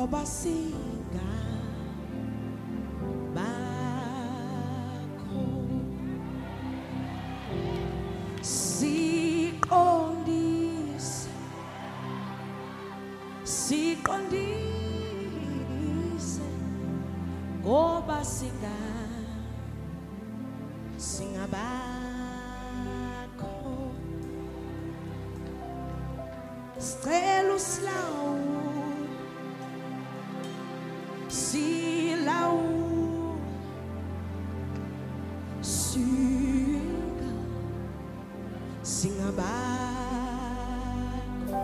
ngoba singa bakho siqondise ngoba singabakho sicela silawu singa singabakho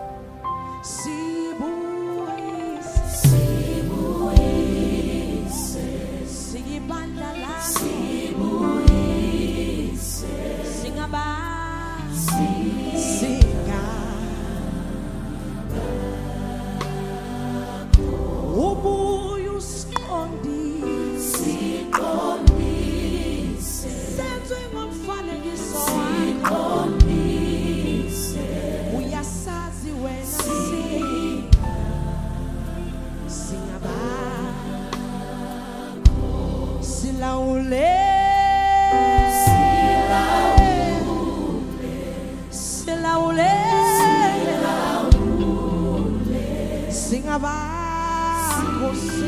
sibuyise siyibandla lakho sibuyise singabakho ubuye usiqondise senze ngomfanekiso wakho uyasazi wena singabakho silawule singabakho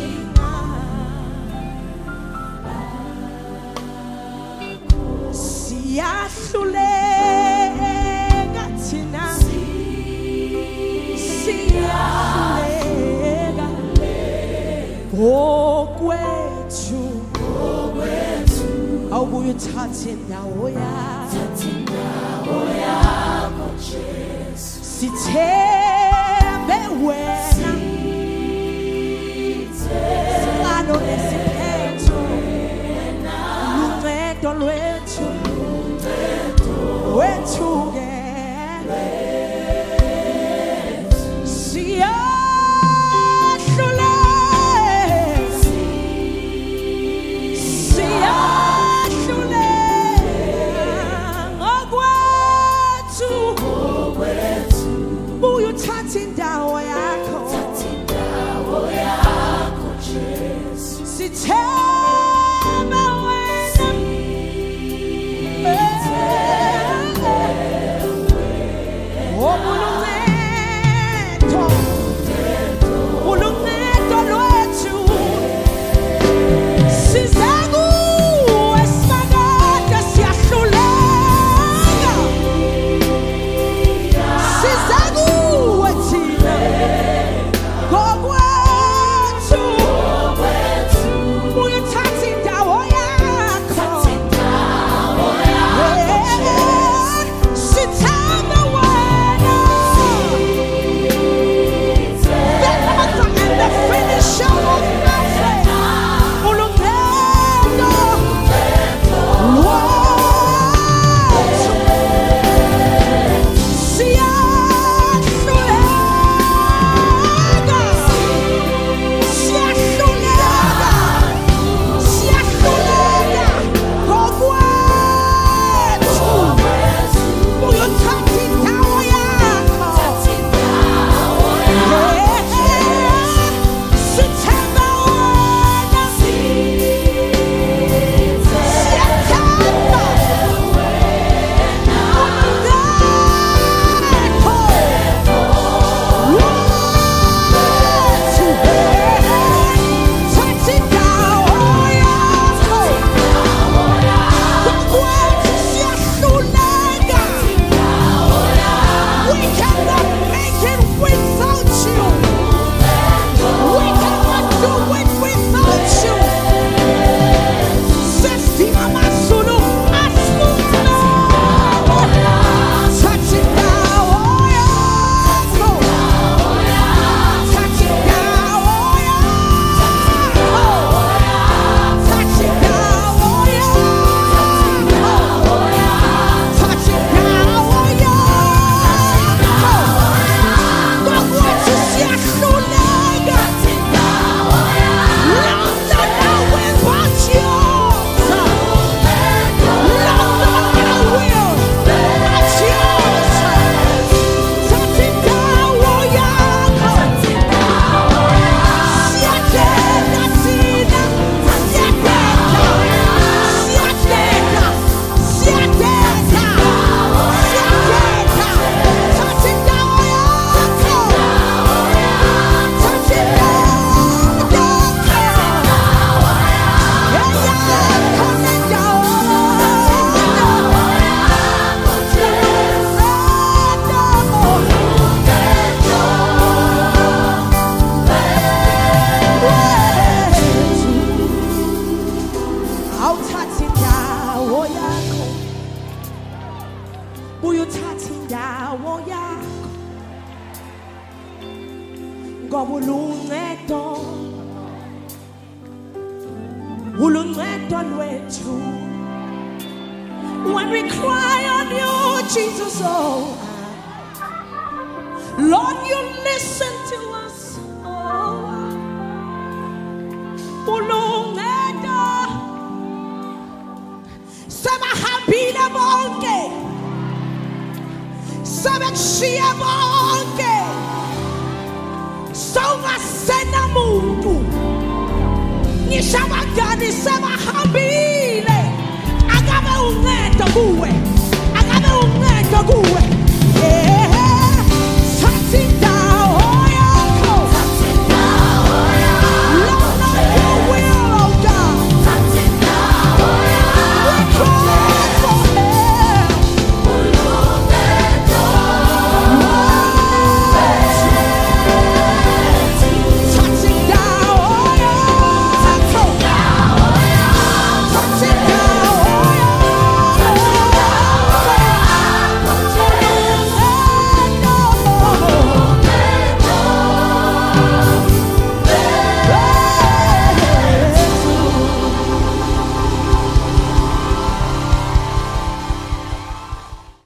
siyahluleka thina siyahluleka ngokwethu awubuye uthathe indawo yakho Jesu sithembe wena sicalo nesiphetho luncedo lwethu wethu-ke siyahluleka ngokwethu buye uyuthatha indawo yakho ngoba uluncedo lwethu. When we cry on you, Jesus, oh Lord, you listen to us. Oh, uluncedo sebahambile bonke, sebekushiye bonke, sowungasena muntu, ngisho abangani sebahambile. Akabe uncedo kuwe, akabe uncedo kuwe.